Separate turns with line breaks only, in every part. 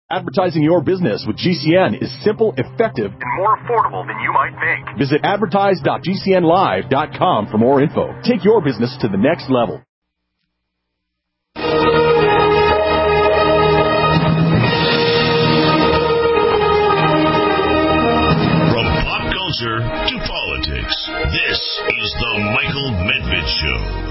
Advertising your business with GCN is simple, effective,
and more affordable than you might think.
Visit advertise.gcnlive.com for more info. Take your business to the next level.
From pop culture to politics, this is the Michael Medved Show.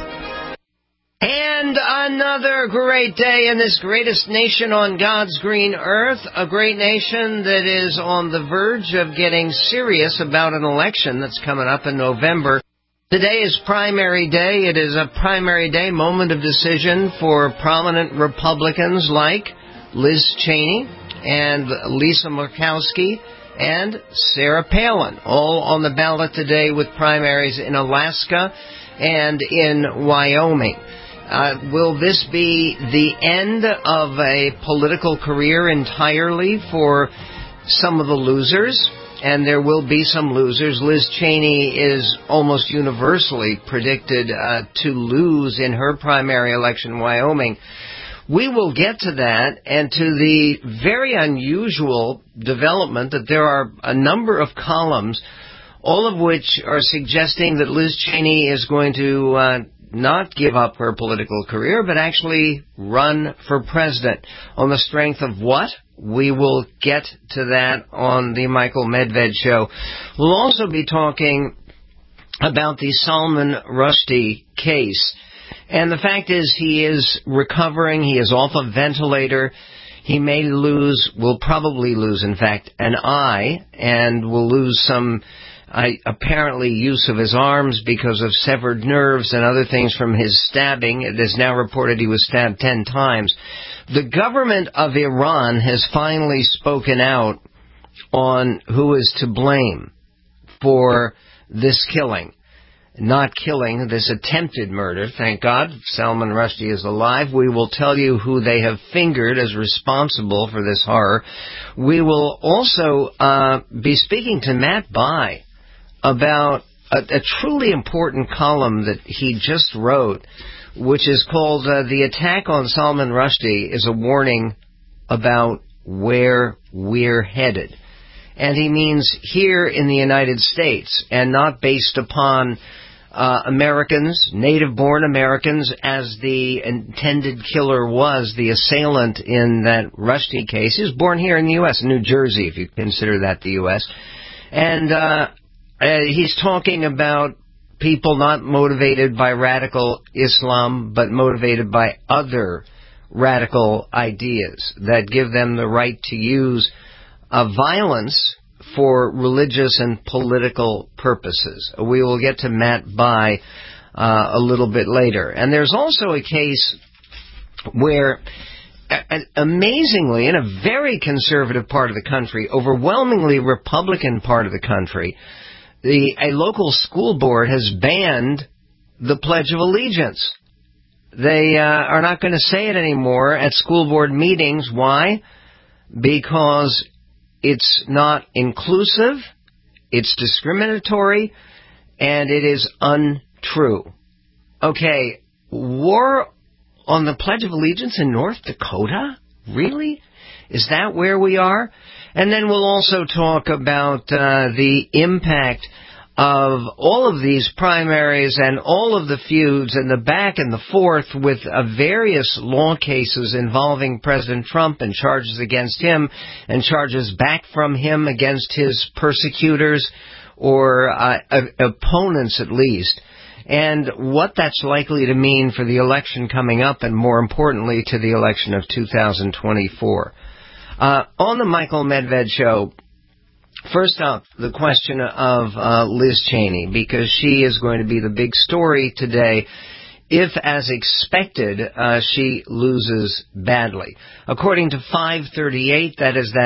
And another great day in this greatest nation on God's green earth, a great nation that is on the verge of getting serious about an election that's coming up in November. Today is primary day. It is a primary day, moment of decision for prominent Republicans like Liz Cheney and Lisa Murkowski and Sarah Palin, all on the ballot today with primaries in Alaska and in Wyoming. Will this be the end of a political career entirely for some of the losers? And there will be some losers. Liz Cheney is almost universally predicted to lose in her primary election in Wyoming. We will get to that and to the very unusual development that there are a number of columns, all of which are suggesting that Liz Cheney is going to not give up her political career, but actually run for president. On the strength of what? We will get to that on the Michael Medved Show. We'll also be talking about the Salman Rushdie case. And the fact is he is recovering. He is off a ventilator. He may will probably lose, in fact, an eye, and will lose some apparently use of his arms because of severed nerves and other things from his stabbing. It is now reported he was stabbed 10 times. The government of Iran has finally spoken out on who is to blame for this killing. Not killing, this attempted murder. Thank God Salman Rushdie is alive. We will tell you who they have fingered as responsible for this horror. We will also be speaking to Matt Bai about a truly important column that he just wrote, which is called The Attack on Salman Rushdie is a Warning About Where We're Headed. And he means here in the United States, and not based upon Americans, native-born Americans, as the intended killer was, the assailant in that Rushdie case. He was born here in the U.S., New Jersey, if you consider that the U.S., and he's talking about people not motivated by radical Islam, but motivated by other radical ideas that give them the right to use violence for religious and political purposes. We will get to Matt Bai a little bit later. And there's also a case where, amazingly, in a very conservative part of the country, overwhelmingly Republican part of the country, a local school board has banned the Pledge of Allegiance. They are not going to say it anymore at school board meetings. Why? Because it's not inclusive, it's discriminatory, and it is untrue. Okay, war on the Pledge of Allegiance in North Dakota? Really? Is that where we are? And then we'll also talk about the impact of all of these primaries and all of the feuds and the back and the forth with various law cases involving President Trump and charges against him and charges back from him against his persecutors or opponents at least, and what that's likely to mean for the election coming up and, more importantly, to the election of 2024. On the Michael Medved Show, first up, the question of Liz Cheney, because she is going to be the big story today if, as expected, she loses badly. According to 538, that is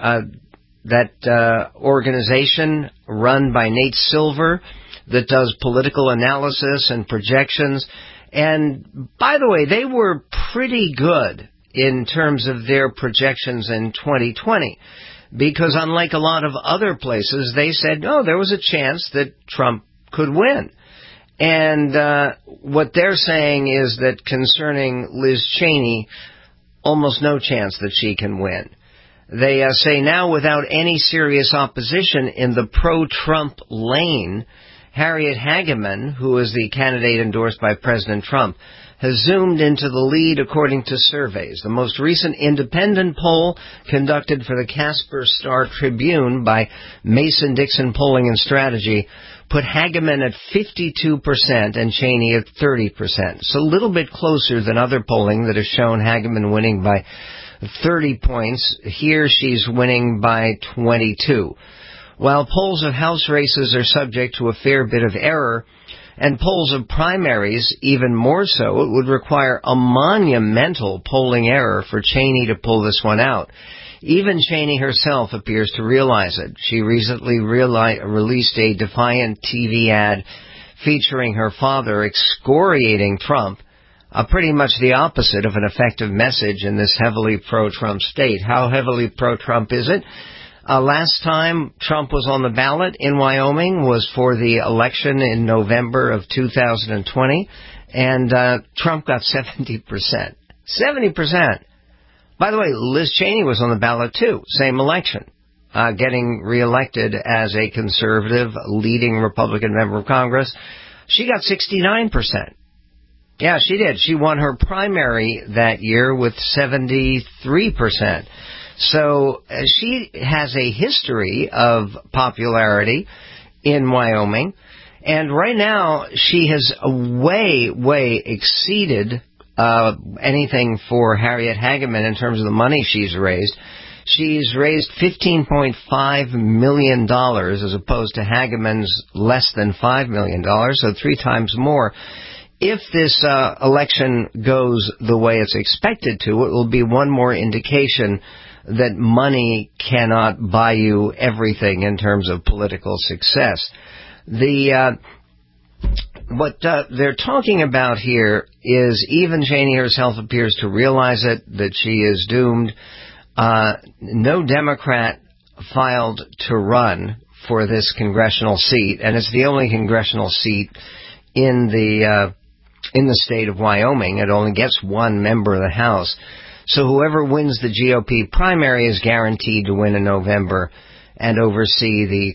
that organization run by Nate Silver that does political analysis and projections. And, by the way, they were pretty good in terms of their projections in 2020. Because unlike a lot of other places, they said, oh, there was a chance that Trump could win. And what they're saying is that concerning Liz Cheney, almost no chance that she can win. They say now, without any serious opposition in the pro-Trump lane, Harriet Hageman, who is the candidate endorsed by President Trump, has zoomed into the lead according to surveys. The most recent independent poll conducted for the Casper Star Tribune by Mason-Dixon Polling and Strategy put Hageman at 52% and Cheney at 30%. So a little bit closer than other polling that has shown Hageman winning by 30 points. Here she's winning by 22. While polls of House races are subject to a fair bit of error, and polls of primaries even more so, it would require a monumental polling error for Cheney to pull this one out. Even Cheney herself appears to realize it. She recently released a defiant TV ad featuring her father excoriating Trump, pretty much the opposite of an effective message in this heavily pro-Trump state. How heavily pro-Trump is it? Last time Trump was on the ballot in Wyoming was for the election in November of 2020, and Trump got 70%. 70%. By the way, Liz Cheney was on the ballot too, same election, getting reelected as a conservative leading Republican member of Congress. She got 69%. Yeah, she did. She won her primary that year with 73%. So she has a history of popularity in Wyoming, and right now she has way exceeded anything for Harriet Hageman in terms of the money she's raised. She's raised $15.5 million as opposed to Hageman's less than $5 million, so 3 times more. If this election goes the way it's expected to, it will be one more indication that money cannot buy you everything in terms of political success. What they're talking about here is even Cheney herself appears to realize it, that she is doomed. No Democrat filed to run for this congressional seat, and it's the only congressional seat in the state of Wyoming. It only gets 1 member of the House. So whoever wins the GOP primary is guaranteed to win in November and oversee the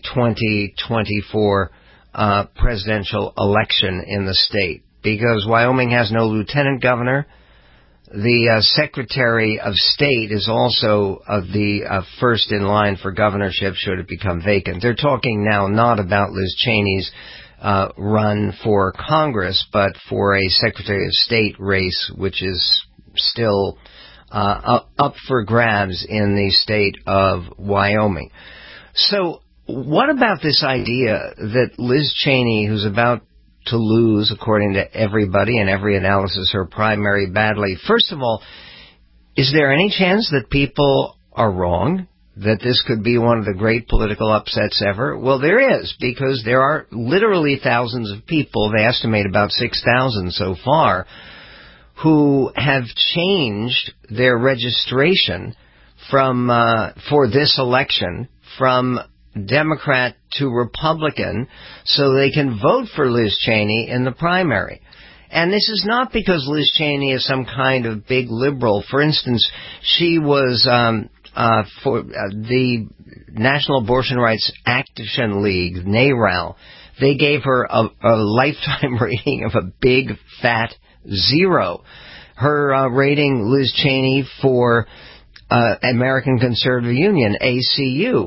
2024 presidential election in the state. Because Wyoming has no lieutenant governor, the Secretary of State is also the first in line for governorship should it become vacant. They're talking now not about Liz Cheney's run for Congress, but for a Secretary of State race, which is still up for grabs in the state of Wyoming. So what about this idea that Liz Cheney, who's about to lose, according to everybody and every analysis, her primary badly, first of all, is there any chance that people are wrong, that this could be one of the great political upsets ever? Well, there is, because there are literally thousands of people, they estimate about 6,000 so far, who have changed their registration from for this election from Democrat to Republican so they can vote for Liz Cheney in the primary. And this is not because Liz Cheney is some kind of big liberal. For instance, she was for the National Abortion Rights Action League, NARAL. They gave her a lifetime rating of a big fat 0. Her rating, Liz Cheney, for American Conservative Union, ACU,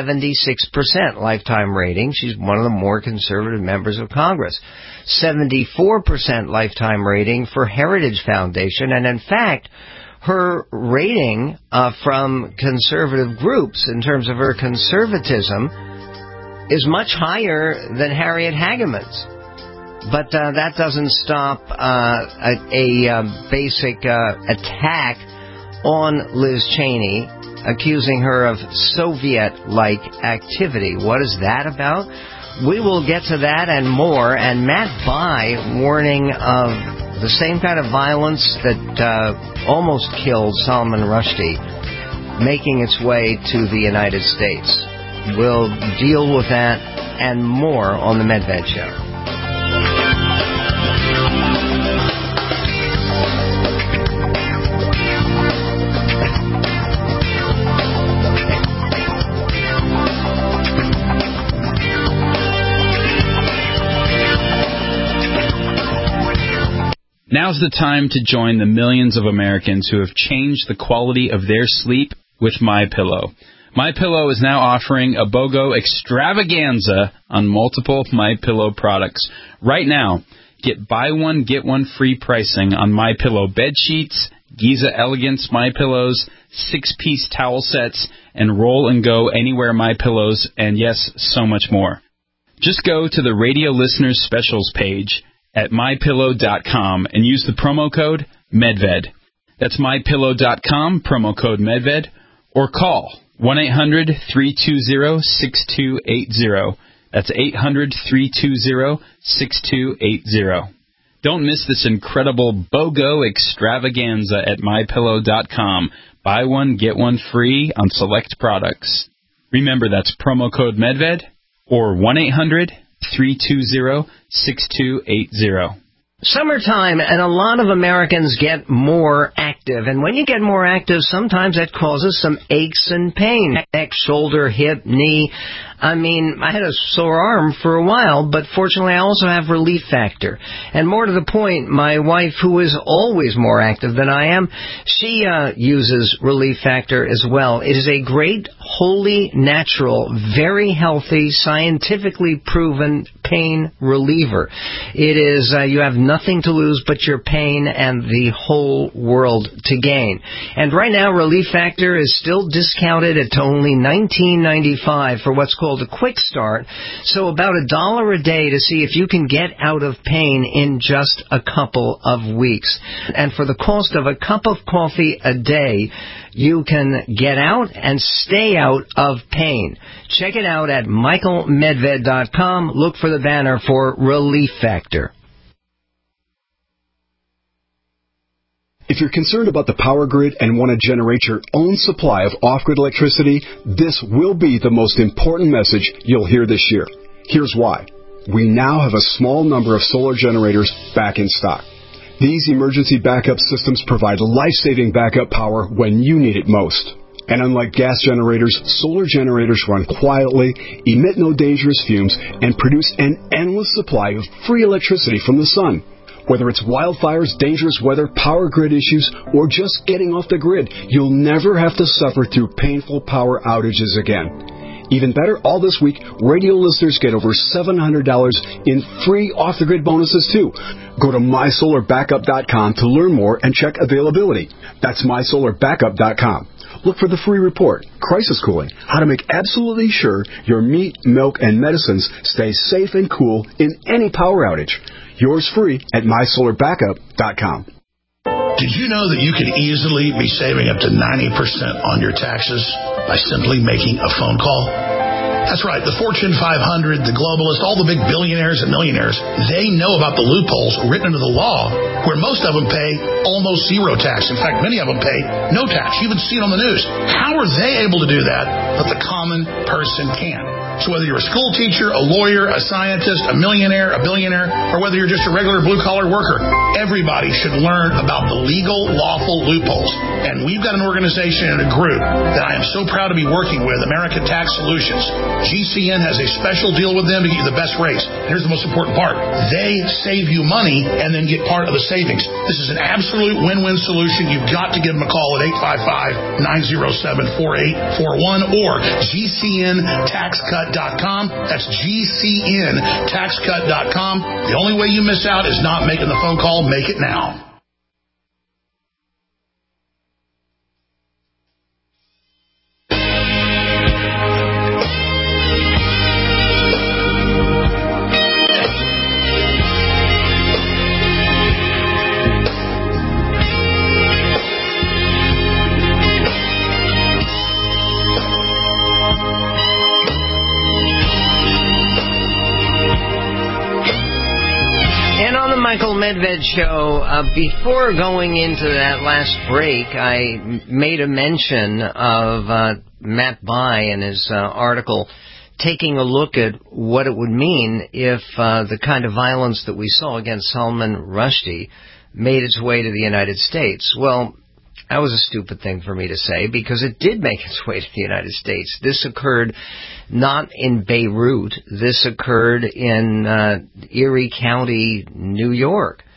76% lifetime rating. She's one of the more conservative members of Congress. 74% lifetime rating for Heritage Foundation. And in fact, her rating from conservative groups in terms of her conservatism is much higher than Harriet Hageman's. But that doesn't stop a basic attack on Liz Cheney, accusing her of Soviet-like activity. What is that about? We will get to that and more. And Matt Bai warning of the same kind of violence that almost killed Salman Rushdie making its way to the United States. We'll deal with that and more on the Medved Show.
Now's the time to join the millions of Americans who have changed the quality of their sleep with MyPillow. MyPillow is now offering a BOGO extravaganza on multiple MyPillow products. Right now, get buy one, get one free pricing on MyPillow bed sheets, Giza Elegance MyPillows, 6-piece towel sets, and Roll and Go Anywhere MyPillows, and yes, so much more. Just go to the Radio Listeners Specials page at MyPillow.com and use the promo code MEDVED. That's MyPillow.com, promo code MEDVED, or call 1-800-320-6280. That's 800-320-6280. Don't miss this incredible BOGO extravaganza at MyPillow.com. Buy one, get one free on select products. Remember, that's promo code MEDVED or 1-800-320-6280.
Summertime, and a lot of Americans get more active. And when you get more active, sometimes that causes some aches and pain. Neck, shoulder, hip, knee. I mean, I had a sore arm for a while, but fortunately I also have Relief Factor. And more to the point, my wife, who is always more active than I am, she uses Relief Factor as well. It is a great, wholly natural, very healthy, scientifically proven pain reliever. It is, you have nothing to lose but your pain and the whole world to gain. And right now, Relief Factor is still discounted at only $19.95 for what's called a quick start. So about $1 a day to see if you can get out of pain in just a couple of weeks. And for the cost of a cup of coffee a day, you can get out and stay out of pain. Check it out at michaelmedved.com. Look for the banner for Relief Factor.
If you're concerned about the power grid and want to generate your own supply of off-grid electricity, this will be the most important message you'll hear this year. Here's why. We now have a small number of solar generators back in stock. These emergency backup systems provide life-saving backup power when you need it most. And unlike gas generators, solar generators run quietly, emit no dangerous fumes, and produce an endless supply of free electricity from the sun. Whether it's wildfires, dangerous weather, power grid issues, or just getting off the grid, you'll never have to suffer through painful power outages again. Even better, all this week, radio listeners get over $700 in free off-the-grid bonuses, too. Go to MySolarBackup.com to learn more and check availability. That's MySolarBackup.com. Look for the free report, Crisis Cooling, how to make absolutely sure your meat, milk, and medicines stay safe and cool in any power outage. Yours free at MySolarBackup.com.
Did you know that you could easily be saving up to 90% on your taxes by simply making a phone call? That's right. The Fortune 500, the globalists, all the big billionaires and millionaires, they know about the loopholes written into the law where most of them pay almost zero tax. In fact, many of them pay no tax. You even see it on the news. How are they able to do that, but the common person can't? So whether you're a school teacher, a lawyer, a scientist, a millionaire, a billionaire, or whether you're just a regular blue-collar worker, everybody should learn about the legal, lawful loopholes. And we've got an organization and a group that I am so proud to be working with, American Tax Solutions. GCN has a special deal with them to get you the best rates. Here's the most important part. They save you money and then get part of the savings. This is an absolute win-win solution. You've got to give them a call at 855-907-4841 or GCNTaxCut.com. That's GCNTaxCut.com. The only way you miss out is not making the phone call. Make it now.
Michael Medved Show. Before going into that last break, I made a mention of Matt Bai and his article taking a look at what it would mean if the kind of violence that we saw against Salman Rushdie made its way to the United States. Well, that was a stupid thing for me to say because it did make its way to the United States. This occurred not in Beirut. This occurred in Erie County, New York.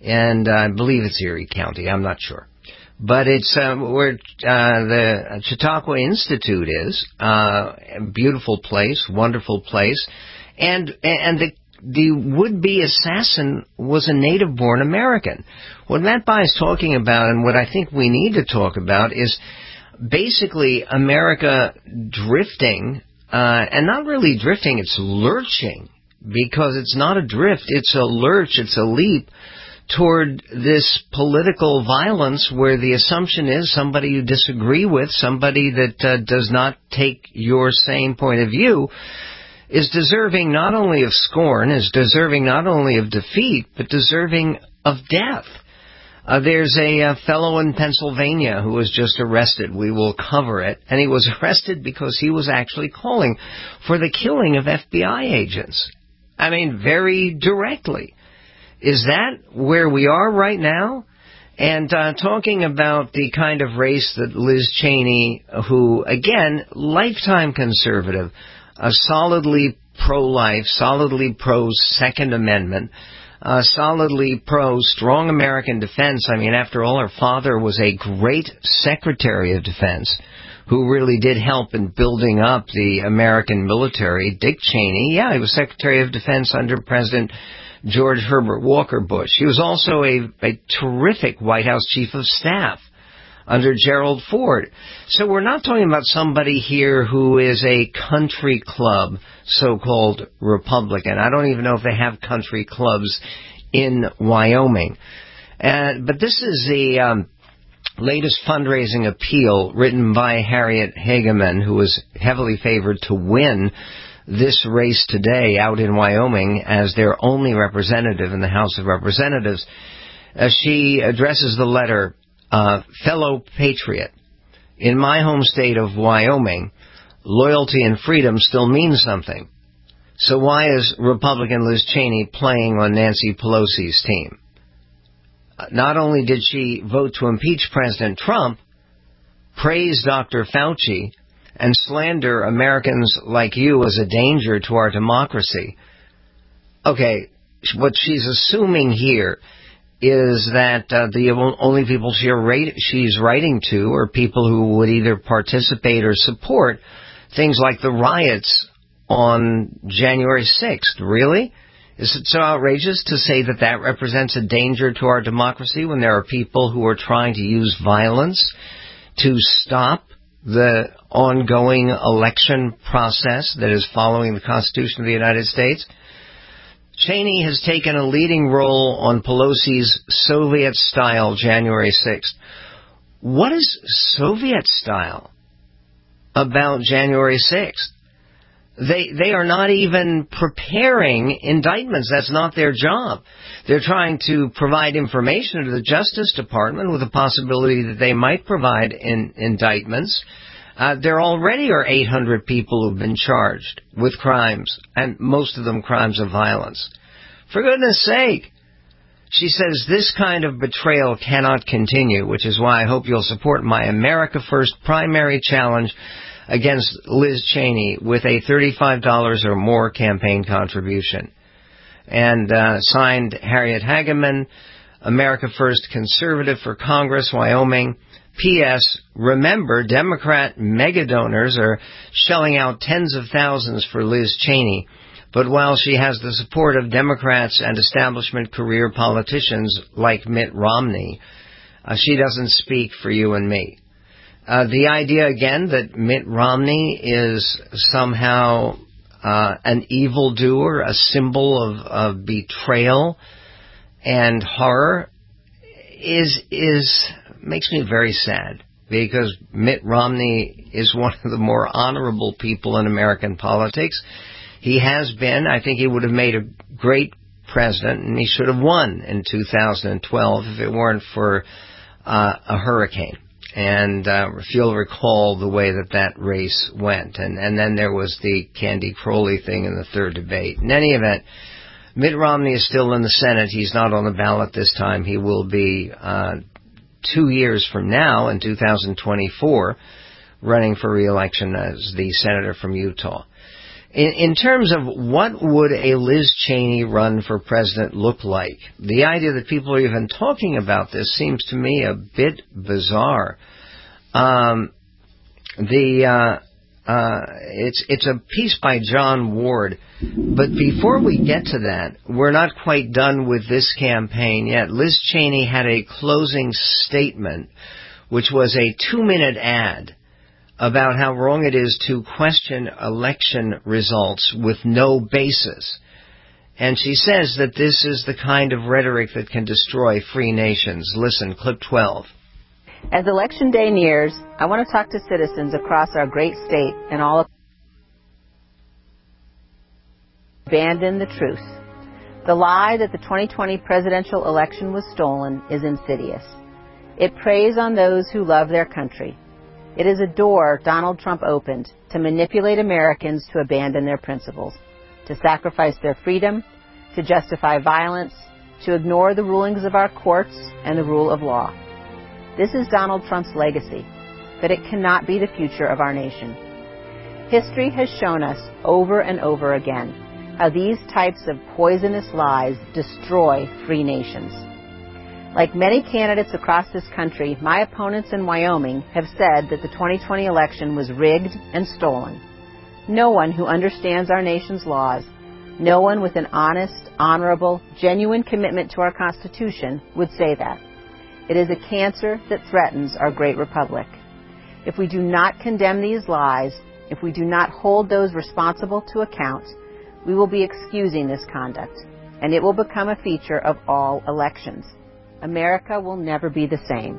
and I believe it's Erie County. I'm not sure. But it's where the Chautauqua Institute is. A beautiful place, wonderful place. And the would-be assassin was a native-born American. What Matt Bai is talking about, and what I think we need to talk about, is basically America drifting, and not really drifting, it's lurching, because it's not a drift, it's a lurch, it's a leap toward this political violence where the assumption is somebody you disagree with, somebody that does not take your same point of view, is deserving not only of scorn, is deserving not only of defeat, but deserving of death. There's a fellow in Pennsylvania who was just arrested. We will cover it. And he was arrested because he was actually calling for the killing of FBI agents. I mean, very directly. Is that where we are right now? And talking about the kind of race that Liz Cheney, who, again, lifetime conservative, solidly pro-life, solidly pro-Second Amendment, solidly pro-strong American defense. I mean, after all, her father was a great Secretary of Defense who really did help in building up the American military. Dick Cheney, he was Secretary of Defense under President George Herbert Walker Bush. He was also a terrific White House Chief of Staff under Gerald Ford. So we're not talking about somebody here who is a country club, so-called Republican. I don't even know if they have country clubs in Wyoming. But this is the latest fundraising appeal written by Harriet Hageman, who was heavily favored to win this race today out in Wyoming as their only representative in the House of Representatives. She addresses the letter, fellow patriot. In my home state of Wyoming, loyalty and freedom still mean something. So why is Republican Liz Cheney playing on Nancy Pelosi's team? Not only did she vote to impeach President Trump, praise Dr. Fauci, and slander Americans like you as a danger to our democracy. Okay, what she's assuming here is that the only people she's writing to are people who would either participate or support things like the riots on January 6th. Really? Is it so outrageous to say that that represents a danger to our democracy when there are people who are trying to use violence to stop the ongoing election process that is following the Constitution of the United States? Cheney has taken a leading role on Pelosi's Soviet-style January 6th. What is Soviet-style about January 6th? They are not even preparing indictments. That's not their job. They're trying to provide information to the Justice Department with the possibility that they might provide indictments. There already are 800 people who've been charged with crimes, and most of them crimes of violence. For goodness sake. She says this kind of betrayal cannot continue, which is why I hope you'll support my America First primary challenge against Liz Cheney with a $35 or more campaign contribution. And signed Harriet Hageman, America First Conservative for Congress, Wyoming. P.S. Remember, Democrat megadonors are shelling out tens of thousands for Liz Cheney. But while she has the support of Democrats and establishment career politicians like Mitt Romney, she doesn't speak for you and me. The idea, again, that Mitt Romney is somehow an evildoer, a symbol of betrayal and horror, makes me very sad, because Mitt Romney is one of the more honorable people in American politics. He has been. I think he would have made a great president, and he should have won in 2012 if it weren't for a hurricane. And if you'll recall the way that race went. And then there was the Candy Crowley thing in the third debate. In any event, Mitt Romney is still in the Senate. He's not on the ballot this time. He will be 2 years from now, in 2024, running for re-election as the senator from Utah. In terms of what would a Liz Cheney run for president look like, the idea that people are even talking about this seems to me a bit bizarre. It's a piece by John Ward, but before we get to that, we're not quite done with this campaign yet. Liz Cheney had a closing statement, which was a 2-minute ad about how wrong it is to question election results with no basis. And she says that this is the kind of rhetoric that can destroy free nations. Listen, clip 12.
As Election Day nears, I want to talk to citizens across our great state and all abandon the truth. The lie that the 2020 presidential election was stolen is insidious. It preys on those who love their country. It is a door Donald Trump opened to manipulate Americans to abandon their principles, to sacrifice their freedom, to justify violence, to ignore the rulings of our courts and the rule of law. This is Donald Trump's legacy, but it cannot be the future of our nation. History has shown us over and over again how these types of poisonous lies destroy free nations. Like many candidates across this country, my opponents in Wyoming have said that the 2020 election was rigged and stolen. No one who understands our nation's laws, no one with an honest, honorable, genuine commitment to our Constitution would say that. It is a cancer that threatens our great republic. If we do not condemn these lies, if we do not hold those responsible to account, we will be excusing this conduct, and it will become a feature of all elections. America will never be the same.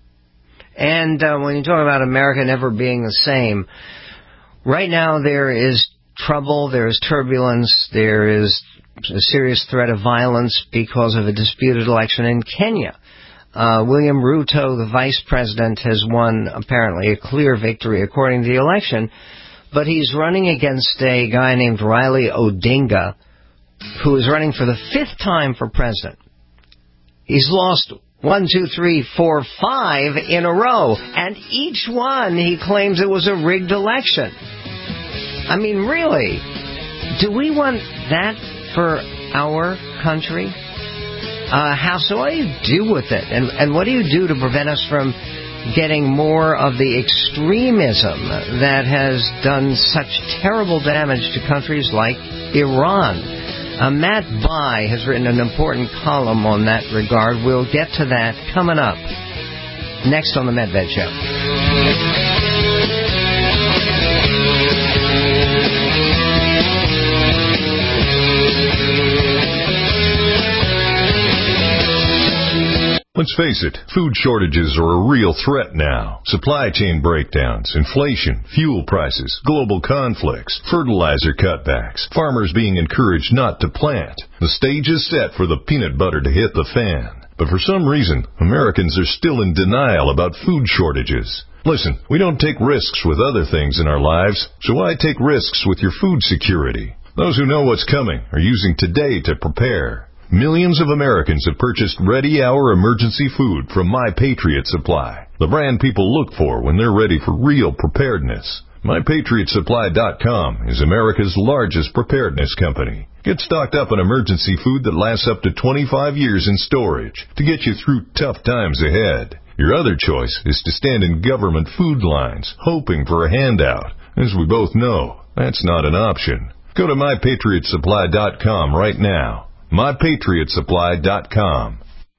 And when you talk about America never being the same, right now there is trouble, there is turbulence, there is a serious threat of violence because of a disputed election in Kenya. William Ruto, the vice president, has won apparently a clear victory according to the election, but he's running against a guy named Riley Odinga, who is running for the 5th time for president. He's lost 1, 2, 3, 4, 5 in a row, and each one he claims it was a rigged election. I mean, really, do we want that for our country? So what do you do with it? And what do you do to prevent us from getting more of the extremism that has done such terrible damage to countries like Iran? Matt Bai has written an important column on that regard. We'll get to that coming up next on the Medved Show.
Let's face it, food shortages are a real threat now. Supply chain breakdowns, inflation, fuel prices, global conflicts, fertilizer cutbacks, farmers being encouraged not to plant. The stage is set for the peanut butter to hit the fan. But for some reason, Americans are still in denial about food shortages. Listen, we don't take risks with other things in our lives, so why take risks with your food security? Those who know what's coming are using today to prepare. Millions of Americans have purchased ready-hour emergency food from My Patriot Supply, the brand people look for when they're ready for real preparedness. MyPatriotSupply.com is America's largest preparedness company. Get stocked up on emergency food that lasts up to 25 years in storage to get you through tough times ahead. Your other choice is to stand in government food lines, hoping for a handout. As we both know, that's not an option. Go to MyPatriotSupply.com right now. MyPatriotSupply.com.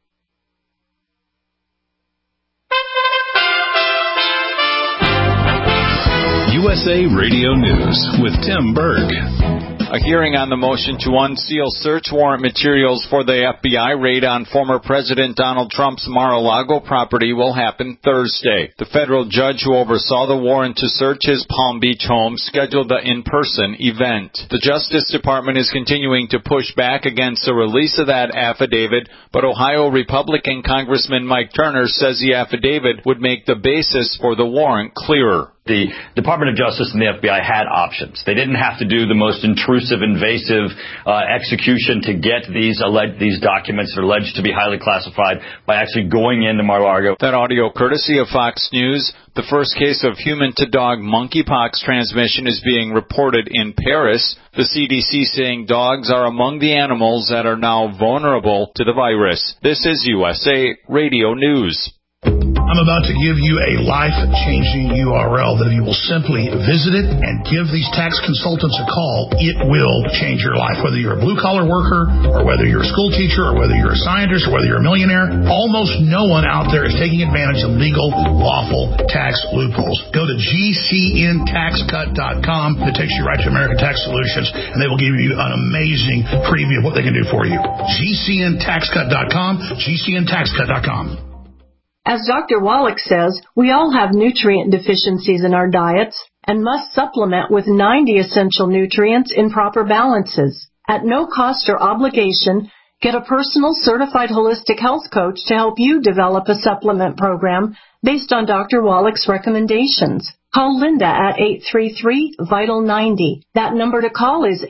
USA Radio News with Tim Berg.
A hearing on the motion to unseal search warrant materials for the FBI raid on former President Donald Trump's Mar-a-Lago property will happen Thursday. The federal judge who oversaw the warrant to search his Palm Beach home scheduled the in-person event. The Justice Department is continuing to push back against the release of that affidavit, but Ohio Republican Congressman Mike Turner says the affidavit would make the basis for the warrant clearer.
The Department of Justice and the FBI had options. They didn't have to do the most intrusive, invasive execution to get these documents that are alleged to be highly classified by actually going into Mar-a-Lago.
That audio courtesy of Fox News. The first case of human-to-dog monkeypox transmission is being reported in Paris. The CDC saying dogs are among the animals that are now vulnerable to the virus. This is USA Radio News.
I'm about to give you a life-changing URL that if you will simply visit it and give these tax consultants a call, it will change your life. Whether you're a blue-collar worker or whether you're a school teacher or whether you're a scientist or whether you're a millionaire, almost no one out there is taking advantage of legal, lawful tax loopholes. Go to GCNTaxCut.com. It takes you right to American Tax Solutions, and they will give you an amazing preview of what they can do for you. GCNTaxCut.com, GCNTaxCut.com.
As Dr. Wallach says, we all have nutrient deficiencies in our diets and must supplement with 90 essential nutrients in proper balances. At no cost or obligation, get a personal certified holistic health coach to help you develop a supplement program based on Dr. Wallach's recommendations. Call Linda at 833-VITAL-90. That number to call is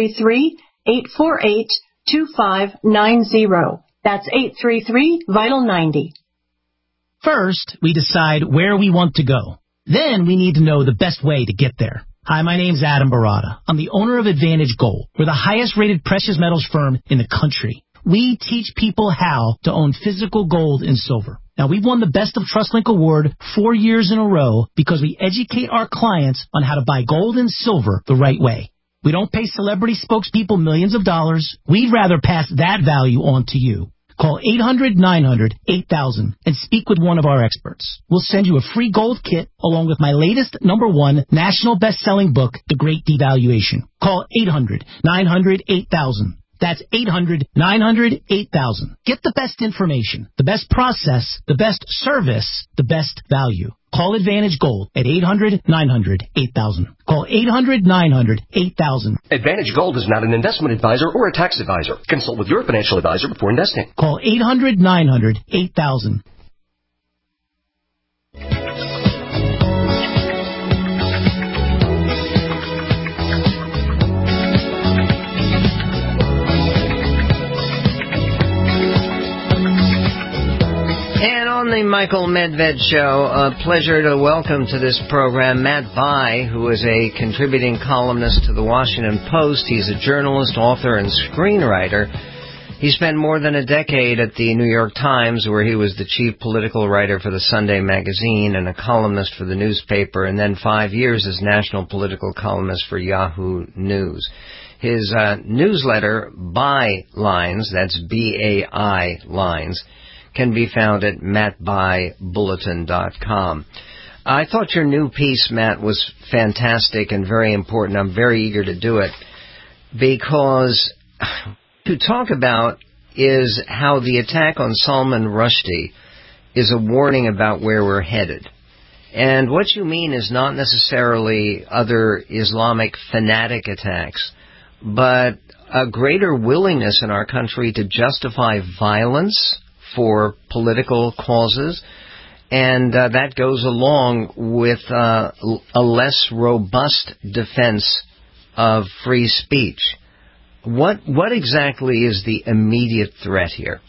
833-848-2590. That's 833-VITAL-90.
First, we decide where we want to go. Then we need to know the best way to get there. Hi, my name's Adam Barada. I'm the owner of Advantage Gold. We're the highest-rated precious metals firm in the country. We teach people how to own physical gold and silver. Now, we've won the Best of TrustLink Award 4 years in a row because we educate our clients on how to buy gold and silver the right way. We don't pay celebrity spokespeople millions of dollars. We'd rather pass that value on to you. Call 800-900-8000 and speak with one of our experts. We'll send you a free gold kit along with my latest #1 national best-selling book, The Great Devaluation. Call 800-900-8000. That's 800-900-8000. Get the best information, the best process, the best service, the best value. Call Advantage Gold at 800-900-8000. Call 800-900-8000.
Advantage Gold is not an investment advisor or a tax advisor. Consult with your financial advisor before investing.
Call 800-900-8000.
On the Michael Medved Show, a pleasure to welcome to this program Matt Bai, who is a contributing columnist to the Washington Post. He's a journalist, author, and screenwriter. He spent more than a decade at the New York Times, where he was the chief political writer for the Sunday magazine and a columnist for the newspaper, and then 5 years as national political columnist for Yahoo News. His newsletter, Bai Lines, that's B-A-I Lines, can be found at mattbaibulletin.com. I thought your new piece, Matt, was fantastic and very important. I'm very eager to do it because to talk about is how the attack on Salman Rushdie is a warning about where we're headed. And what you mean is not necessarily other Islamic fanatic attacks, but a greater willingness in our country to justify violence for political causes, and that goes along with a less robust defense of free speech. What exactly is the immediate threat here?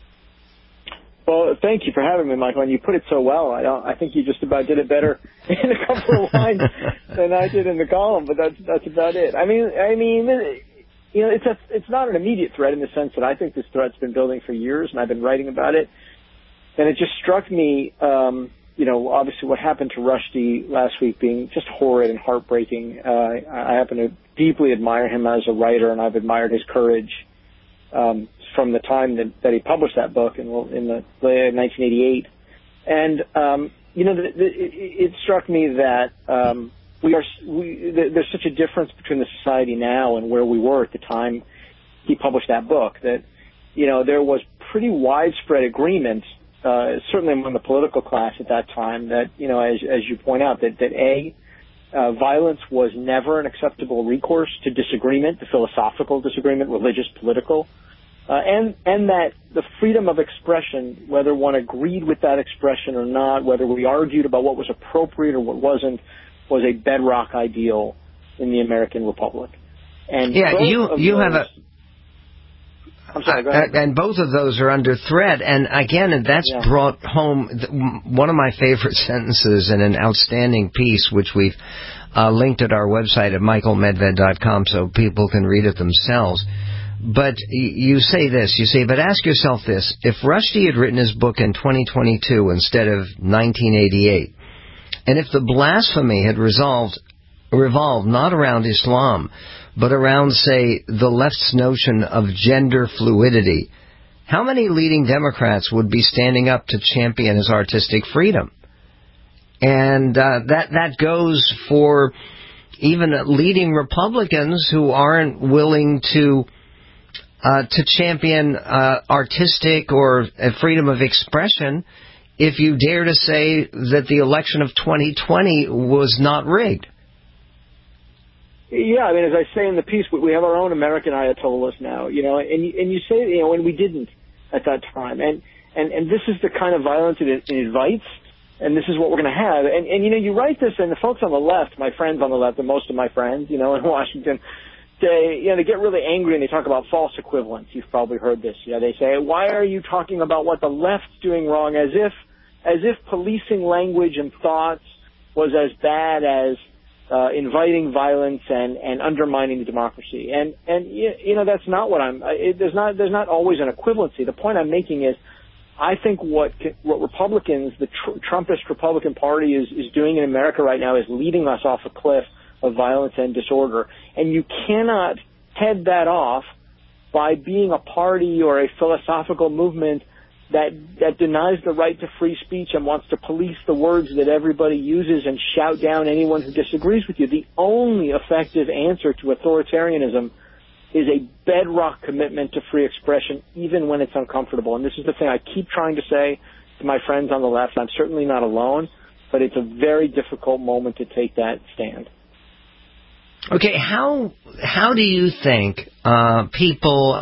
Well, thank you for having me, Michael, and you put it so well. I think you just about did it better in a couple of lines than I did in the column, but that's about it. I mean, you know, it's not an immediate threat in the sense that I think this threat's been building for years, and I've been writing about it. And it just struck me, you know, obviously what happened to Rushdie last week being just horrid and heartbreaking. I happen to deeply admire him as a writer, and I've admired his courage from the time that he published that book in the late 1988. And you know, it struck me that there's such a difference between the society now and where we were at the time he published that book, that, you know, there was pretty widespread agreement, certainly among the political class at that time, that, you know, as you point out, that violence was never an acceptable recourse to disagreement, to philosophical disagreement, religious, political. and that the freedom of expression, whether one agreed with that expression or not, whether we argued about what was appropriate or what wasn't, was a bedrock ideal in the American Republic. And
you have a.
I'm sorry, go ahead.
And both of those are under threat. And again, that's brought home one of my favorite sentences in an outstanding piece, which we've linked at our website at michaelmedved.com so people can read it themselves. But you say this, but ask yourself this: if Rushdie had written his book in 2022 instead of 1988, and if the blasphemy had revolved not around Islam, but around, say, the left's notion of gender fluidity, how many leading Democrats would be standing up to champion his artistic freedom? And that goes for even leading Republicans who aren't willing to champion artistic or freedom of expression. If you dare to say that the election of 2020 was not rigged.
Yeah, I mean, as I say in the piece, we have our own American Ayatollahs now, and you say, and we didn't at that time. And this is the kind of violence it invites, and this is what we're going to have. And you write this, and the folks on the left, my friends on the left, and most of my friends, in Washington, they get really angry and they talk about false equivalence. You've probably heard this. They say, why are you talking about what the left's doing wrong, as if policing language and thoughts was as bad as inviting violence and undermining the democracy. And that's not what there's not always an equivalency. The point I'm making is, I think what Republicans, the Trumpist Republican Party is doing in America right now is leading us off a cliff of violence and disorder. And you cannot head that off by being a party or a philosophical movement that denies the right to free speech and wants to police the words that everybody uses and shout down anyone who disagrees with you. The only effective answer to authoritarianism is a bedrock commitment to free expression, even when it's uncomfortable. And this is the thing I keep trying to say to my friends on the left. I'm certainly not alone, but it's a very difficult moment to take that stand.
Okay, how do you think people...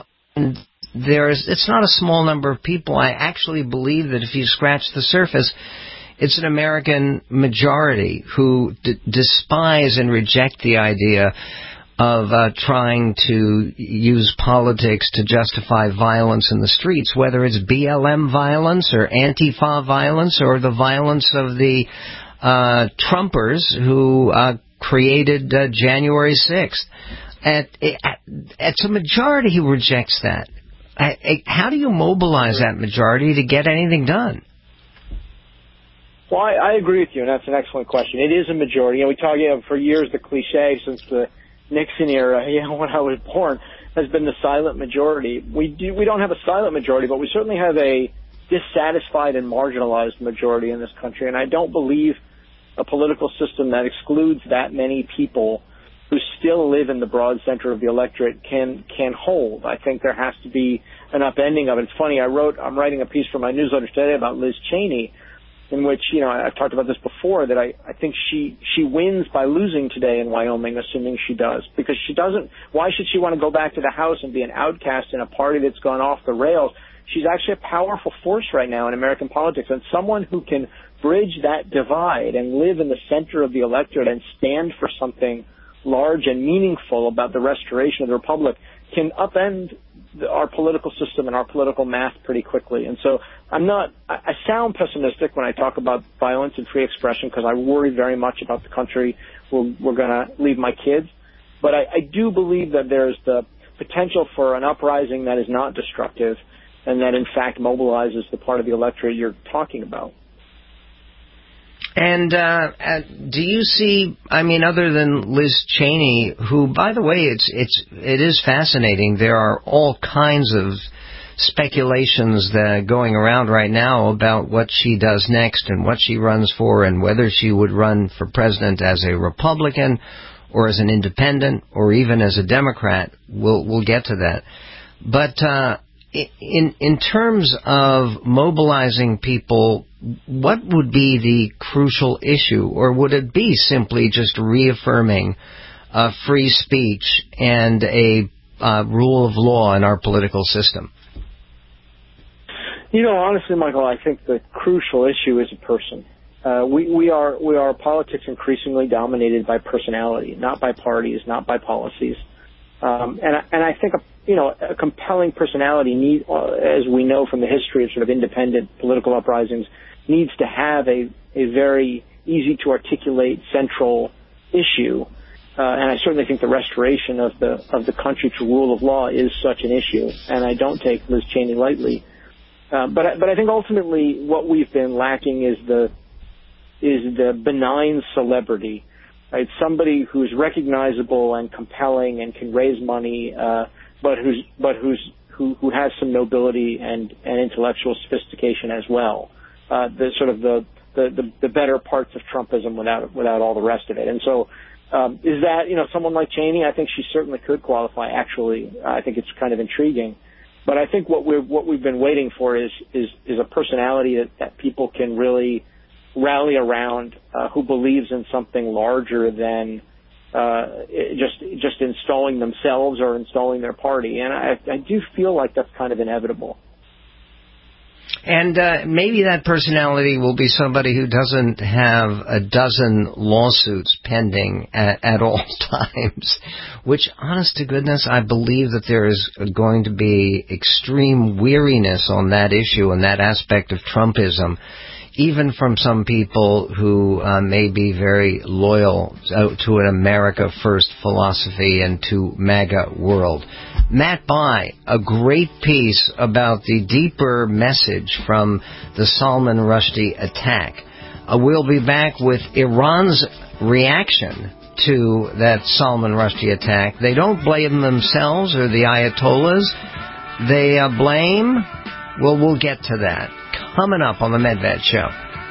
It's not a small number of people. I actually believe that if you scratch the surface, it's an American majority who despise and reject the idea of trying to use politics to justify violence in the streets, whether it's BLM violence or Antifa violence or the violence of the Trumpers who created January 6th. It's a majority who rejects that. How do you mobilize that majority to get anything done?
Well, I agree with you, and that's an excellent question. It is a majority. We talk for years, the cliche since the Nixon era, when I was born, has been the silent majority. We don't have a silent majority, but we certainly have a dissatisfied and marginalized majority in this country, and I don't believe a political system that excludes that many people who still live in the broad center of the electorate can hold. I think there has to be an upending of it. It's funny, I'm writing a piece for my newsletter today about Liz Cheney, in which, I've talked about this before, that I think she wins by losing today in Wyoming, assuming she does. Because why should she want to go back to the House and be an outcast in a party that's gone off the rails? She's actually a powerful force right now in American politics, and someone who can bridge that divide and live in the center of the electorate and stand for something large and meaningful about the restoration of the republic can upend our political system and our political math pretty quickly. And so I sound pessimistic when I talk about violence and free expression because I worry very much about the country we're going to leave my kids. But I do believe that there's the potential for an uprising that is not destructive and that in fact mobilizes the part of the electorate you're talking about.
And do you see, other than Liz Cheney, who, by the way, it is fascinating. There are all kinds of speculations that are going around right now about what she does next and what she runs for and whether she would run for president as a Republican or as an independent or even as a Democrat. We'll get to that. But in terms of mobilizing people, what would be the crucial issue, or would it be simply just reaffirming free speech and a rule of law in our political system?
Honestly, Michael, I think the crucial issue is a person. We are politics increasingly dominated by personality, not by parties, not by policies. And I think a compelling personality as we know from the history of sort of independent political uprisings, needs to have a very easy to articulate central issue. And I certainly think the restoration of the country to rule of law is such an issue. And I don't take Liz Cheney lightly. But I think ultimately what we've been lacking is the benign celebrity, right? Somebody who's recognizable and compelling and can raise money, but who has some nobility and intellectual sophistication as well. The better parts of Trumpism without all the rest of it. And so, is that, someone like Cheney? I think she certainly could qualify. Actually, I think it's kind of intriguing. But I think what we've been waiting for is a personality that people can really rally around, who believes in something larger than just installing themselves or installing their party. And I do feel like that's kind of inevitable.
And maybe that personality will be somebody who doesn't have a dozen lawsuits pending at all times, which, honest to goodness, I believe that there is going to be extreme weariness on that issue and that aspect of Trumpism, even from some people who may be very loyal to an America First philosophy and to MAGA world. Matt Bai, a great piece about the deeper message from the Salman Rushdie attack. We'll be back with Iran's reaction to that Salman Rushdie attack. They don't blame themselves or the Ayatollahs. They blame... Well, we'll get to that. Coming up on the Medved Show.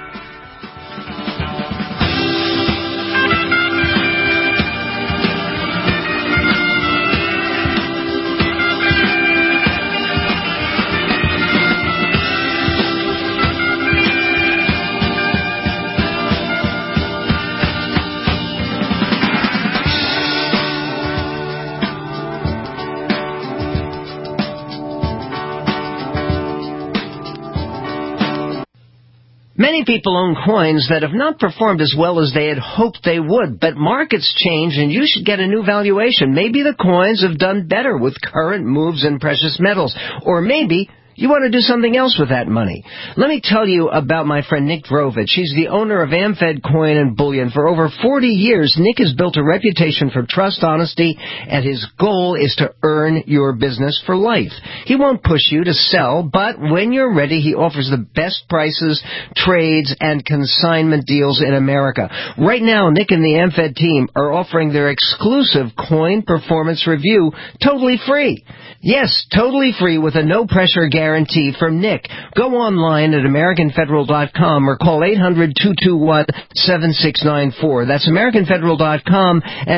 Many people own coins that have not performed as well as they had hoped they would, but markets change and you should get a new valuation. Maybe the coins have done better with current moves in precious metals, or maybe you want to do something else with that money. Let me tell you about my friend Nick Drovich. He's the owner of AmFed Coin and Bullion. For over 40 years, Nick has built a reputation for trust, honesty, and his goal is to earn your business for life. He won't push you to sell, but when you're ready, he offers the best prices, trades, and consignment deals in America. Right now, Nick and the AmFed team are offering their exclusive coin performance review totally free. Yes, totally free with a no-pressure guarantee from Nick. Go online at AmericanFederal.com or call 800-221-7694. That's AmericanFederal.com and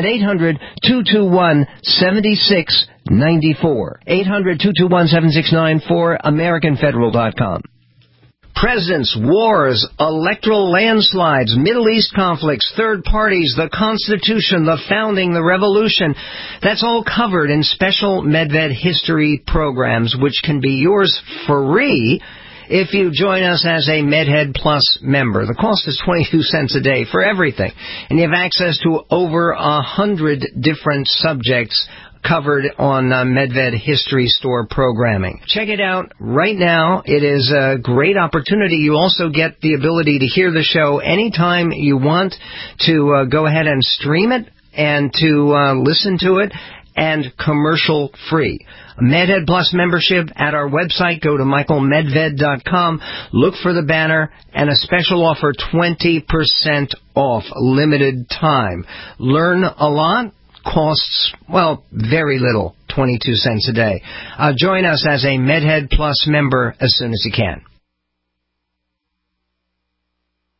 800-221-7694. 800-221-7694, AmericanFederal.com. Presidents, wars, electoral landslides, Middle East conflicts, third parties, the Constitution, the founding, the revolution. That's all covered in special Medved history programs, which can be yours free if you join us as a MedHead Plus member. The cost is 22 cents a day for everything. And you have access to over 100 different subjects covered on Medved History Store programming. Check it out right now. It is a great opportunity. You also get the ability to hear the show anytime you want, to go ahead and stream it and to listen to it, and commercial free. MedHead Plus membership at our website. Go to michaelmedved.com. Look for the banner and a special offer, 20% off, limited time. Learn a lot. Costs, well, very little, 22 cents a day. Join us as a MedHead Plus member as soon as you can.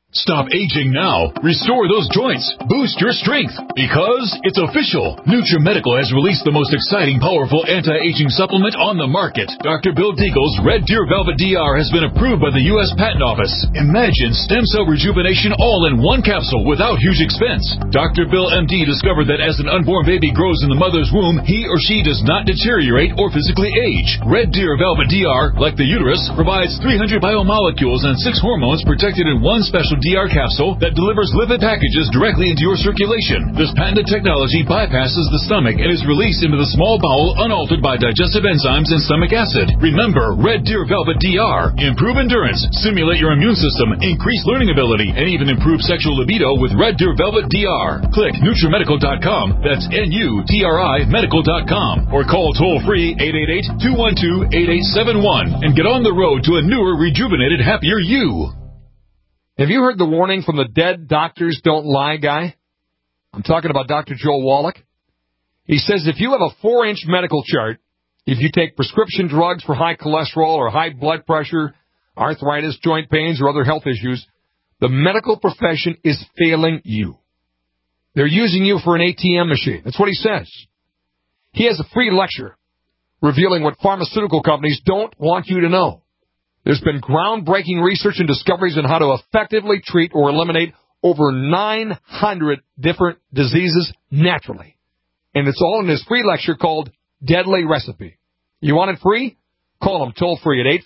Stop aging now. Restore those joints. Boost your strength. Because it's official. NutriMedical has released the most exciting, powerful anti-aging supplement on the market. Dr. Bill Deagle's Red Deer Velvet DR has been approved by the U.S. Patent Office. Imagine stem cell rejuvenation all in one capsule without huge expense. Dr. Bill MD discovered that as an unborn baby grows in the mother's womb, he or she does not deteriorate or physically age. Red Deer Velvet DR, like the uterus, provides 300 biomolecules and 6 hormones protected in one special DR capsule that delivers lipid packages directly into your circulation. This patented technology bypasses the stomach and is released into the small bowel unaltered by digestive enzymes and stomach acid. Remember, Red Deer Velvet DR. Improve endurance, stimulate your immune system, increase learning ability, and even improve sexual libido with Red Deer Velvet DR. Click NutriMedical.com, that's NUTRI Medical.com, or call toll-free 888-212-8871 and get on the road to a newer, rejuvenated, happier you.
Have you heard the warning from the Dead Doctors Don't Lie guy? I'm talking about Dr. Joel Wallach. He says if you have a 4-inch medical chart, if you take prescription drugs for high cholesterol or high blood pressure, arthritis, joint pains, or other health issues, the medical profession is failing you. They're using you for an ATM machine. That's what he says. He has a free lecture revealing what pharmaceutical companies don't want you to know. There's been groundbreaking research and discoveries on how to effectively treat or eliminate over 900 different diseases naturally. And it's all in this free lecture called Deadly Recipe. You want it free? Call him toll-free at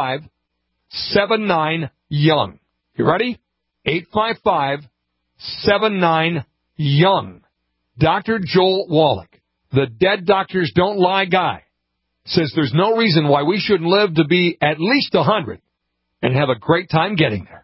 855-79-YOUNG. You ready? 855-79-YOUNG. Dr. Joel Wallach, the Dead Doctors Don't Lie guy, says there's no reason why we shouldn't live to be at least 100 and have a great time getting there.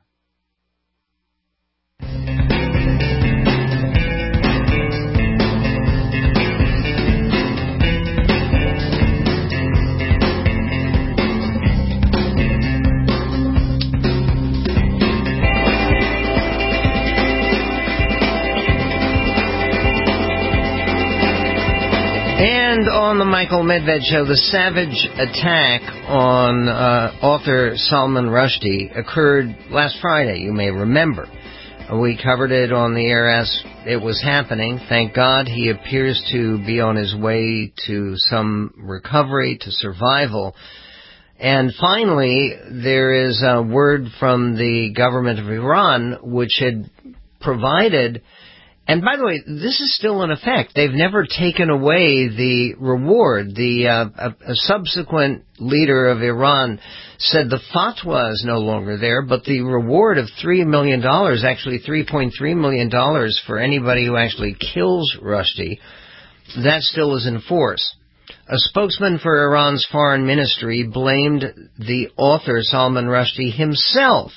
And on the Michael Medved Show, the savage attack on author Salman Rushdie occurred last Friday, you may remember. We covered it on the air as it was happening. Thank God he appears to be on his way to some recovery, to survival. And finally, there is a word from the government of Iran which had provided. And by the way, this is still in effect. They've never taken away the reward. A subsequent leader of Iran said the fatwa is no longer there, but the reward of $3 million, actually $3.3 million for anybody who actually kills Rushdie, that still is in force. A spokesman for Iran's foreign ministry blamed the author Salman Rushdie himself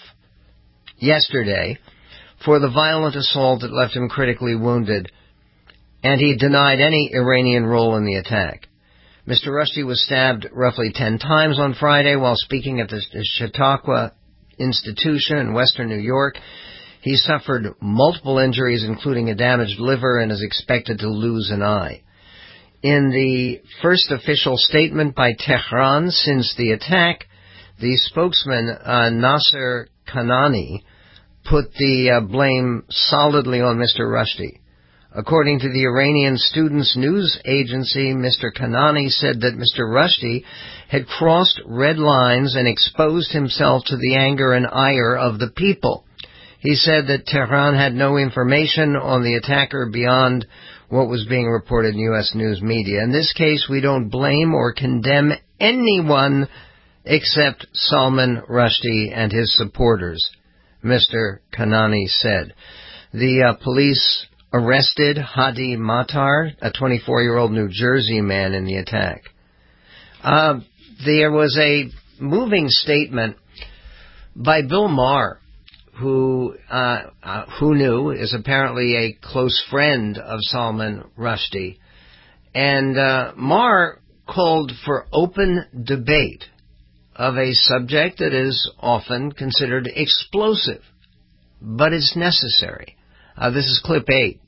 yesterday for the violent assault that left him critically wounded, and he denied any Iranian role in the attack. Mr. Rushdie was stabbed roughly 10 times on Friday while speaking at the Chautauqua Institution in western New York. He suffered multiple injuries, including a damaged liver, and is expected to lose an eye. In the first official statement by Tehran since the attack, the spokesman, Nasser Kanani, put the blame solidly on Mr. Rushdie. According to the Iranian Students News Agency, Mr. Kanani said that Mr. Rushdie had crossed red lines and exposed himself to the anger and ire of the people. He said that Tehran had no information on the attacker beyond what was being reported in U.S. news media. In this case, we don't blame or condemn anyone except Salman Rushdie and his supporters, Mr. Kanani said. The police arrested Hadi Matar, a 24-year-old New Jersey man, in the attack. There was a moving statement by Bill Maher, who knew, is apparently a close friend of Salman Rushdie. And Maher called for open debate of a subject that is often considered explosive, but it's necessary. This is clip 8.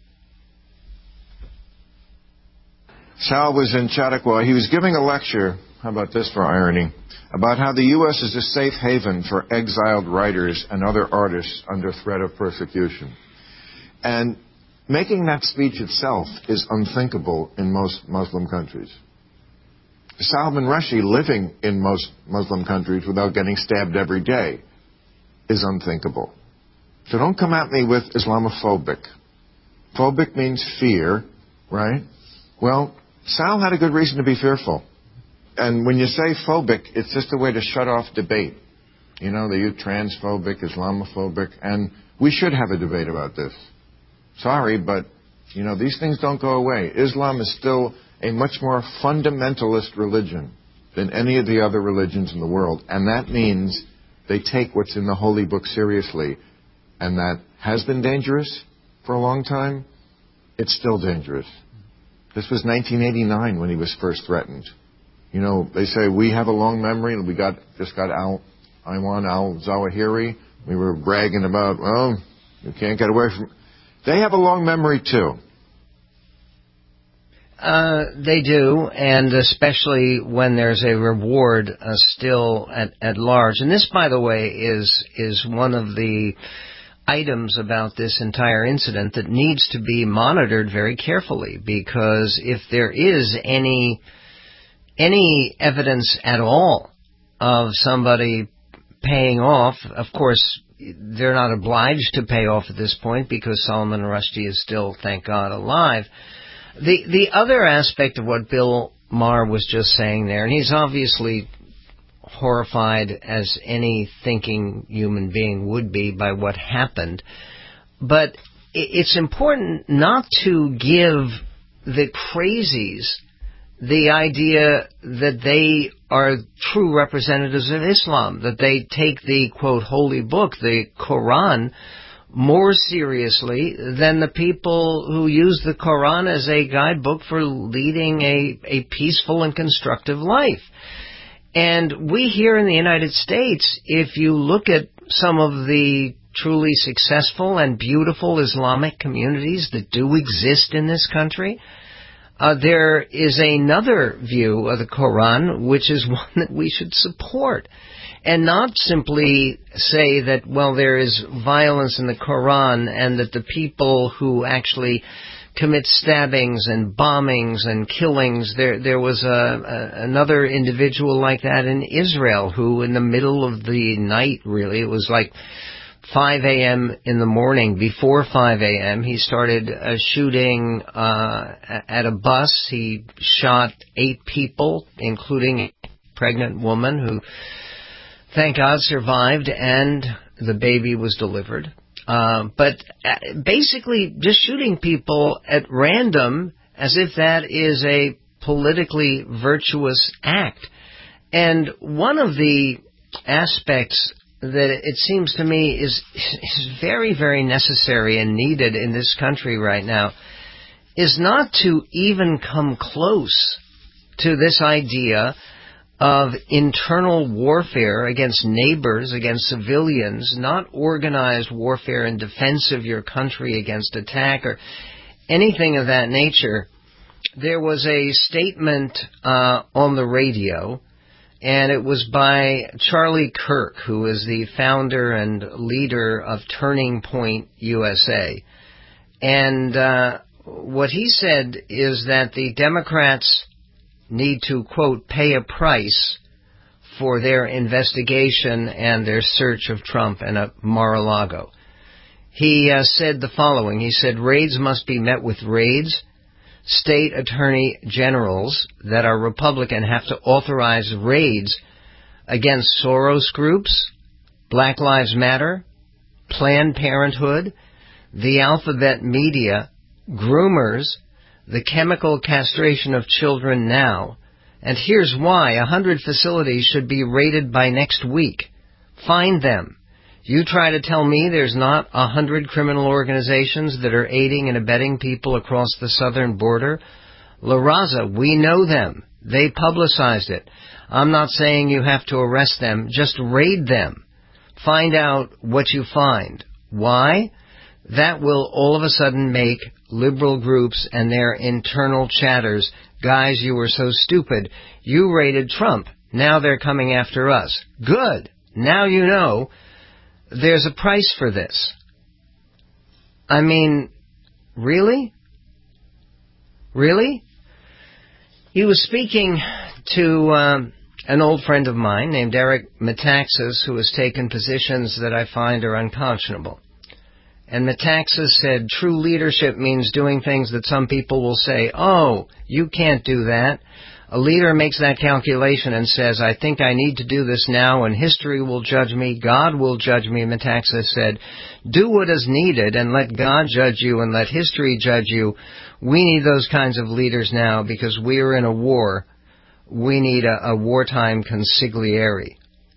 Sal was in Chautauqua. He was giving a lecture how about this for irony, about how the U.S. is a safe haven for exiled writers and other artists under threat of persecution. And making that speech itself is unthinkable in most Muslim countries. Salman Rushdie living in most Muslim countries without getting stabbed every day is unthinkable. So don't come at me with Islamophobic. Phobic means fear, right? Well, Sal had a good reason to be fearful. And when you say phobic, it's just a way to shut off debate. You know, they use transphobic, Islamophobic, and we should have a debate about this. Sorry, but, you know, these things don't go away. Islam is still a much more fundamentalist religion than any of the other religions in the world. And that means they take what's in the holy book seriously. And that has been dangerous for a long time. It's still dangerous. This was 1989 when he was first threatened. You know, they say we have a long memory. We just got Ayman al-Zawahiri. We were bragging about, well, you can't get away from... They have a long memory, too.
They do, and especially when there's a reward still at large. And this, by the way, is one of the items about this entire incident that needs to be monitored very carefully, because if there is any evidence at all of somebody paying off, of course, they're not obliged to pay off at this point because Salman Rushdie is still, thank God, alive. The other aspect of what Bill Maher was just saying there, and he's obviously horrified as any thinking human being would be by what happened, but it's important not to give the crazies the idea that they are true representatives of Islam, that they take the, quote, holy book, the Quran, more seriously than the people who use the Quran as a guidebook for leading a peaceful and constructive life. And we here in the United States, if you look at some of the truly successful and beautiful Islamic communities that do exist in this country, there is another view of the Quran, which is one that we should support. And not simply say that, well, there is violence in the Quran and that the people who actually commit stabbings and bombings and killings, there was another individual like that in Israel who in the middle of the night, really, it was like 5 a.m. in the morning, before 5 a.m., he started shooting at a bus. He shot 8 people, including a pregnant woman who, thank God, survived, and the baby was delivered. But basically just shooting people at random as if that is a politically virtuous act. And one of the aspects that it seems to me is very, very necessary and needed in this country right now is not to even come close to this idea of internal warfare against neighbors, against civilians, not organized warfare in defense of your country against attack or anything of that nature. There was a statement on the radio, and it was by Charlie Kirk, who is the founder and leader of Turning Point USA. And what he said is that the Democrats need to, quote, pay a price for their investigation and their search of Trump and Mar-a-Lago. He said the following. He said, raids must be met with raids. State attorney generals that are Republican have to authorize raids against Soros groups, Black Lives Matter, Planned Parenthood, the alphabet media, groomers, the chemical castration of children now, and here's why 100 facilities should be raided by next week. Find them. You try to tell me there's not 100 criminal organizations that are aiding and abetting people across the southern border? La Raza, we know them. They publicized it. I'm not saying you have to arrest them. Just raid them. Find out what you find. Why? That will all of a sudden make liberal groups and their internal chatters. Guys, you were so stupid. You rated Trump. Now they're coming after us. Good. Now you know there's a price for this. I mean, really? Really? He was speaking to an old friend of mine named Eric Metaxas, who has taken positions that I find are unconscionable. And Metaxas said, true leadership means doing things that some people will say, oh, you can't do that. A leader makes that calculation and says, I think I need to do this now, and history will judge me, God will judge me. Metaxas said, do what is needed and let God judge you and let history judge you. We need those kinds of leaders now because we are in a war. We need a wartime consigliere.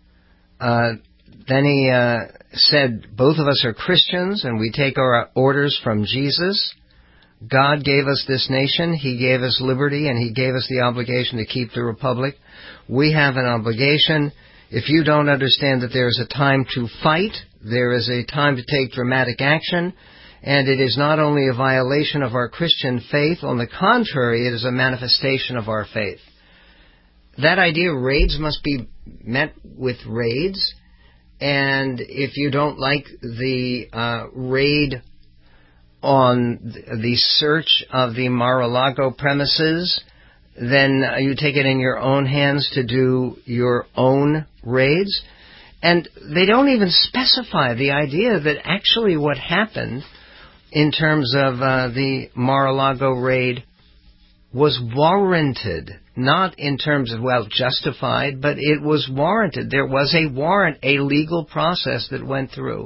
Then he said, both of us are Christians and we take our orders from Jesus. God gave us this nation, He gave us liberty, and He gave us the obligation to keep the republic. We have an obligation. If you don't understand that there is a time to fight, there is a time to take dramatic action, and it is not only a violation of our Christian faith, on the contrary, it is a manifestation of our faith. That idea, raids must be met with raids, and if you don't like the raid on the search of the Mar-a-Lago premises, then you take it in your own hands to do your own raids. And they don't even specify the idea that actually what happened in terms of the Mar-a-Lago raid was warranted. Not in terms of, well, justified, but it was warranted. There was a warrant, a legal process that went through.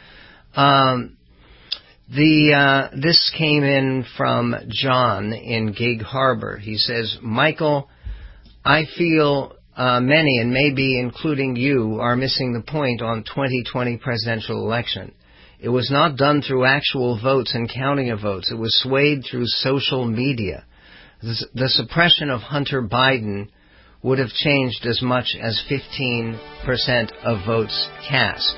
This came in from John in Gig Harbor. He says, Michael, I feel many, and maybe including you, are missing the point on 2020 presidential election. It was not done through actual votes and counting of votes. It was swayed through social media. The suppression of Hunter Biden would have changed as much as 15% of votes cast.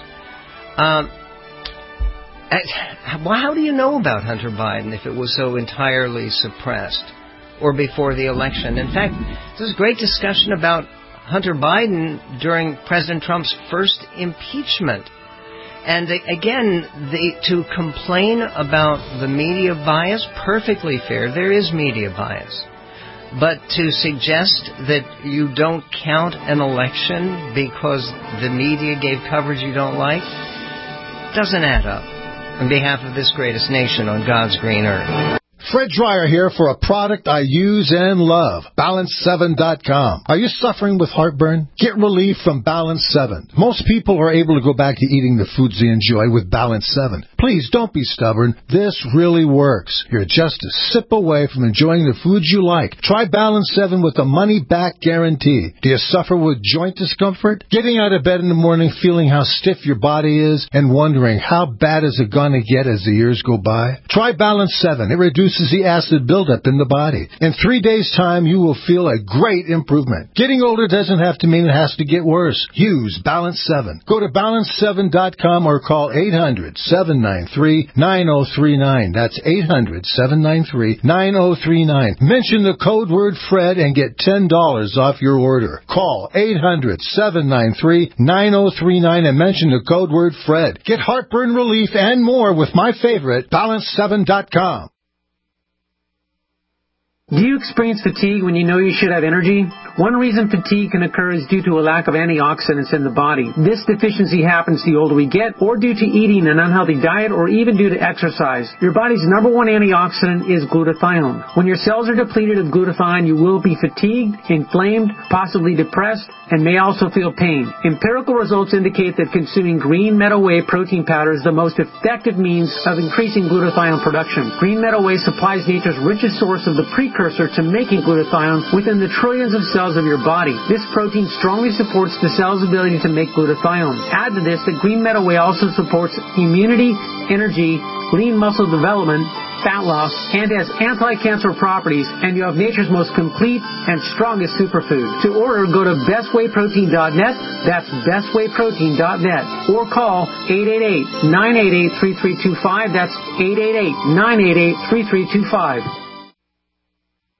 How do you know about Hunter Biden if it was so entirely suppressed or before the election? In fact, there's great discussion about Hunter Biden during President Trump's first impeachment. And again, to complain about the media bias, perfectly fair. There is media bias. But to suggest that you don't count an election because the media gave coverage you don't like doesn't add up. On behalf of this greatest nation on God's green earth.
Fred Dreyer here for a product I use and love, Balance7.com. Are you suffering with heartburn? Get relief from Balance 7. Most people are able to go back to eating the foods they enjoy with Balance 7. Please don't be stubborn. This really works. You're just a sip away from enjoying the foods you like. Try Balance 7 with a money-back guarantee. Do you suffer with joint discomfort? Getting out of bed in the morning feeling how stiff your body is and wondering how bad is it going to get as the years go by? Try Balance 7. It reduces the acid buildup in the body. In 3 days' time, you will feel a great improvement. Getting older doesn't have to mean it has to get worse. Use Balance 7. Go to Balance7.com or call 800-793-9039. That's 800-793-9039. Mention the code word Fred and get $10 off your order. Call 800-793-9039 and mention the code word Fred. Get heartburn relief and more with my favorite, Balance7.com.
Do you experience fatigue when you know you should have energy? One reason fatigue can occur is due to a lack of antioxidants in the body. This deficiency happens the older we get, or due to eating an unhealthy diet, or even due to exercise. Your body's number one antioxidant is glutathione. When your cells are depleted of glutathione, you will be fatigued, inflamed, possibly depressed, and may also feel pain. Empirical results indicate that consuming green meadow whey protein powder is the most effective means of increasing glutathione production. Green meadow whey supplies nature's richest source of the precursor to making glutathione within the trillions of cells of your body. This protein strongly supports the cell's ability to make glutathione. Add to this that green meadow whey also supports immunity, energy, lean muscle development, fat loss, and has anti-cancer properties, and you have nature's most complete and strongest superfood. To order, go to bestwayprotein.net. That's bestwayprotein.net. Or call 888-988-3325. That's 888-988-3325.